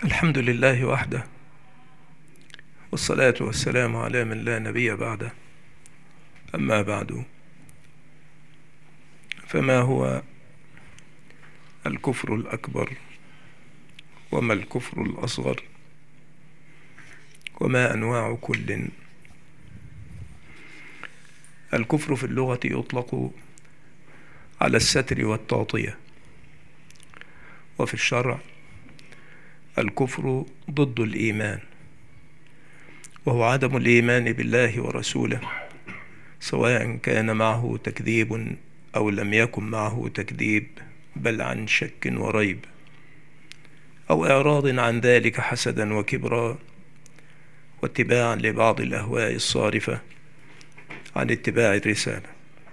الحمد لله وحده، والصلاة والسلام على من لا نبي بعده. أما بعد، فما هو الكفر الأكبر؟ وما الكفر الأصغر؟ وما أنواع كل؟ الكفر في اللغة يطلق على الستر والتغطية، وفي الشرع الكفر ضد الإيمان، وهو عدم الإيمان بالله ورسوله، سواء كان معه تكذيب أو لم يكن معه تكذيب، بل عن شك وريب، أو إعراض عن ذلك حسدا وكبرا، واتباعا لبعض الأهواء الصارفة عن اتباع الرسالة.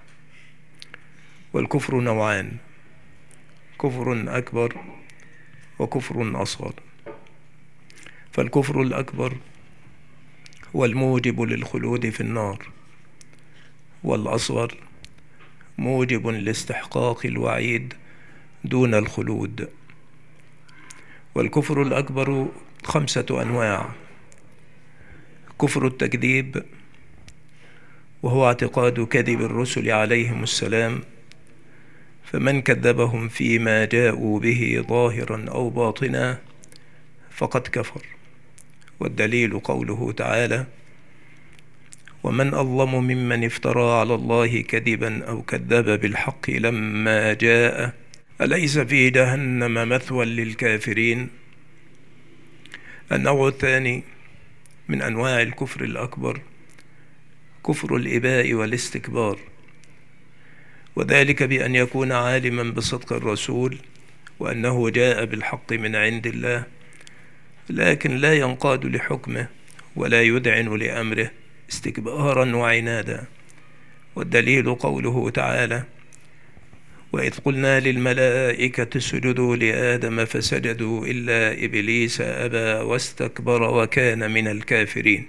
والكفر نوعان: كفر أكبر وكفر أصغر. فالكفر الأكبر هو الموجب للخلود في النار، والأصغر موجب لاستحقاق الوعيد دون الخلود. والكفر الأكبر 5 أنواع: كفر التكذيب، وهو اعتقاد كذب الرسل عليهم السلام، فمن كذبهم فيما جاءوا به ظاهرا أو باطنا فقد كفر. والدليل قوله تعالى: ومن أظلم ممن افترى على الله كذبا أو كذب بالحق لما جاء أليس في جهنم مثوى للكافرين. النوع الثاني من أنواع الكفر الأكبر كفر الإباء والاستكبار، وذلك بأن يكون عالما بصدق الرسول وأنه جاء بالحق من عند الله، لكن لا ينقاد لحكمه ولا يذعن لأمره استكبارا وعنادا. والدليل قوله تعالى: وإذ قلنا للملائكة اسجدوا لآدم فسجدوا إلا إبليس أبى واستكبر وكان من الكافرين.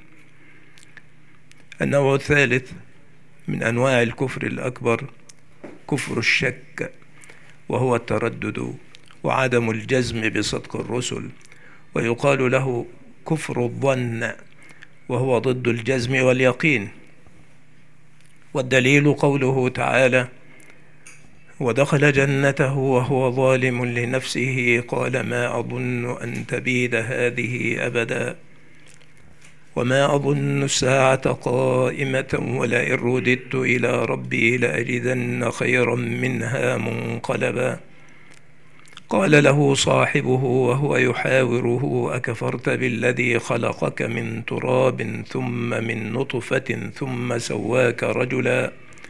النوع الثالث من أنواع الكفر الأكبر كفر الشك، وهو التردد وعدم الجزم بصدق الرسل، ويقال له كفر الظن، وهو ضد الجزم واليقين. والدليل قوله تعالى: ودخل جنته وهو ظالم لنفسه قال ما أظن أن تبيد هذه أبدا وما أظن الساعة قائمة ولئن رددت إلى ربي لأجدن خيرا منها منقلبا. قال له صاحبه وهو يحاوره أكفرت بالذي خلقك من تراب ثم من نطفة ثم سواك رجلا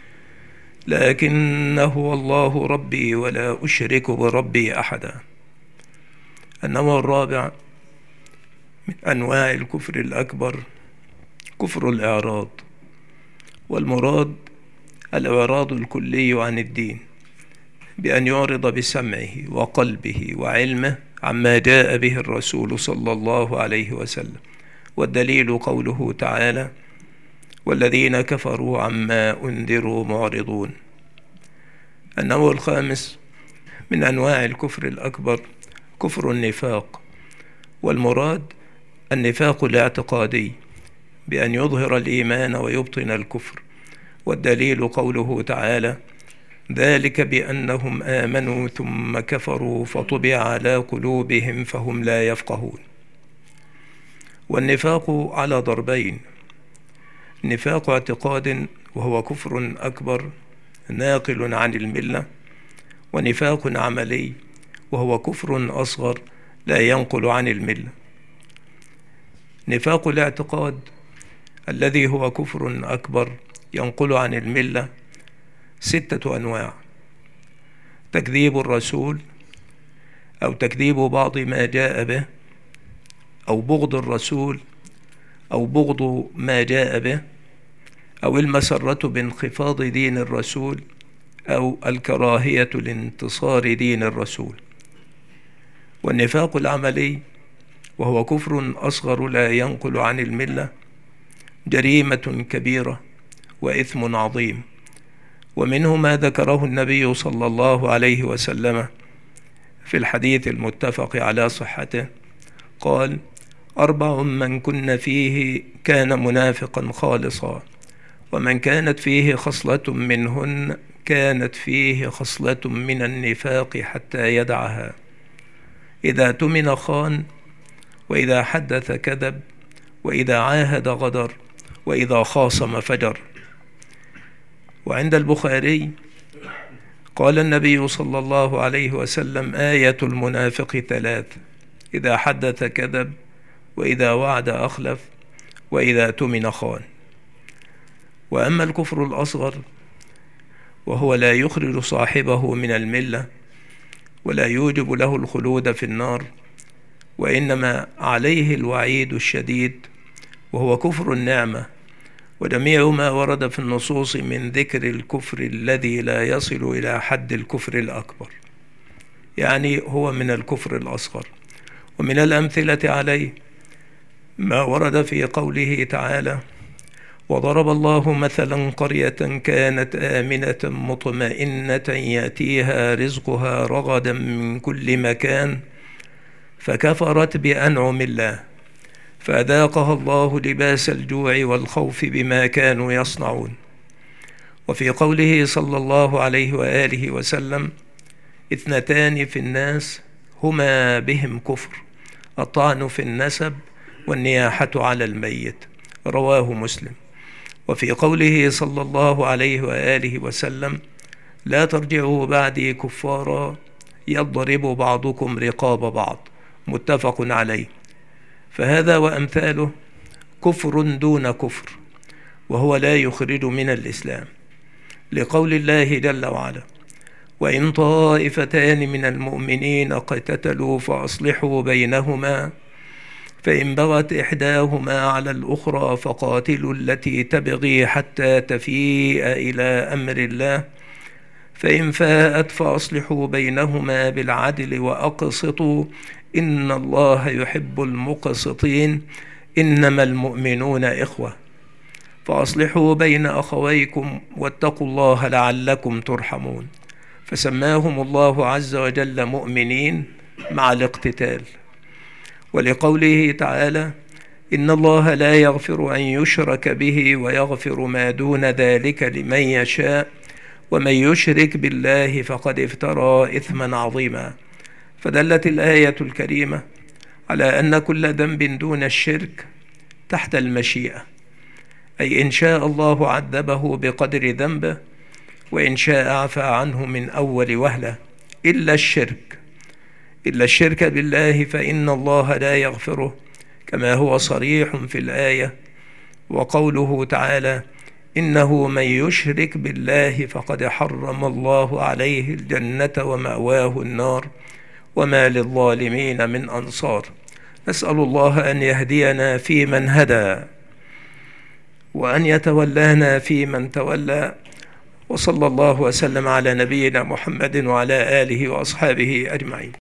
لكن هو الله ربي ولا أشرك بربي أحدا. النوع الرابع من أنواع الكفر الأكبر كفر الإعراض، والمراد الإعراض الكلي عن الدين، بأن يعرض بسمعه وقلبه وعلمه عما جاء به الرسول صلى الله عليه وسلم. والدليل قوله تعالى: والذين كفروا عما أنذروا معرضون. النوع الخامس من أنواع الكفر الأكبر كفر النفاق، والمراد النفاق الاعتقادي، بأن يظهر الإيمان ويبطن الكفر. والدليل قوله تعالى: ذلك بأنهم آمنوا ثم كفروا فطبع على قلوبهم فهم لا يفقهون. والنفاق على ضربين: نفاق اعتقاد وهو كفر أكبر ناقل عن الملة، ونفاق عملي وهو كفر أصغر لا ينقل عن الملة. نفاق الاعتقاد الذي هو كفر أكبر ينقل عن الملة 6 أنواع: تكذيب الرسول، أو تكذيب بعض ما جاء به، أو بغض الرسول، أو بغض ما جاء به، أو المسرة بانخفاض دين الرسول، أو الكراهية لانتصار دين الرسول. والنفاق العملي وهو كفر أصغر لا ينقل عن الملة، جريمة كبيرة وإثم عظيم، ومنه ما ذكره النبي صلى الله عليه وسلم في الحديث المتفق على صحته: قال: 4 من كن فيه كان منافقا خالصا، ومن كانت فيه خصلة منهن كانت فيه خصلة من النفاق حتى يدعها. إذا اؤتمن خان، وإذا حدث كذب، وإذا عاهد غدر، وإذا خاصم فجر. وعند البخاري قال النبي صلى الله عليه وسلم: آية المنافق 3: إذا حدث كذب، وإذا وعد أخلف، وإذا اؤتمن خان. وأما الكفر الأصغر وهو لا يخرج صاحبه من الملة ولا يوجب له الخلود في النار، وإنما عليه الوعيد الشديد، وهو كفر النعمة، وجميع ما ورد في النصوص من ذكر الكفر الذي لا يصل إلى حد الكفر الأكبر، يعني هو من الكفر الأصغر. ومن الأمثلة عليه ما ورد في قوله تعالى: وضرب الله مثلا قرية كانت آمنة مطمئنة يأتيها رزقها رغدا من كل مكان فكفرت بأنعم الله فأذاقها الله لباس الجوع والخوف بما كانوا يصنعون. وفي قوله صلى الله عليه وآله وسلم: 2 في الناس هما بهم كفر: الطعن في النسب والنياحة على الميت. رواه مسلم. وفي قوله صلى الله عليه وآله وسلم: لا ترجعوا بعدي كفارا يضرب بعضكم رقاب بعض. متفق عليه. فهذا وأمثاله كفر دون كفر، وهو لا يخرج من الإسلام، لقول الله جل وعلا: وإن طائفتان من المؤمنين اقتتلوا فأصلحوا بينهما فإن بغت إحداهما على الأخرى فقاتلوا التي تبغي حتى تفيء إلى أمر الله فإن فاءت فأصلحوا بينهما بالعدل وأقسطوا إن الله يحب المقسطين إنما المؤمنون إخوة فأصلحوا بين أخويكم واتقوا الله لعلكم ترحمون. فسماهم الله عز وجل مؤمنين مع الاقتتال. ولقوله تعالى: إن الله لا يغفر أن يشرك به ويغفر ما دون ذلك لمن يشاء ومن يشرك بالله فقد افترى إثما عظيما. فدلت الآية الكريمة على أن كل ذنب دون الشرك تحت المشيئة، أي إن شاء الله عذبه بقدر ذنبه، وإن شاء عفى عنه من أول وهلة، إلا الشرك بالله فإن الله لا يغفره، كما هو صريح في الآية. وقوله تعالى: إنه من يشرك بالله فقد حرم الله عليه الجنة ومأواه النار وما للظالمين من أنصار. نسأل الله أن يهدينا فيمن هدى، وأن يتولانا فيمن تولى. وصلى الله وسلم على نبينا محمد وعلى آله وأصحابه أجمعين.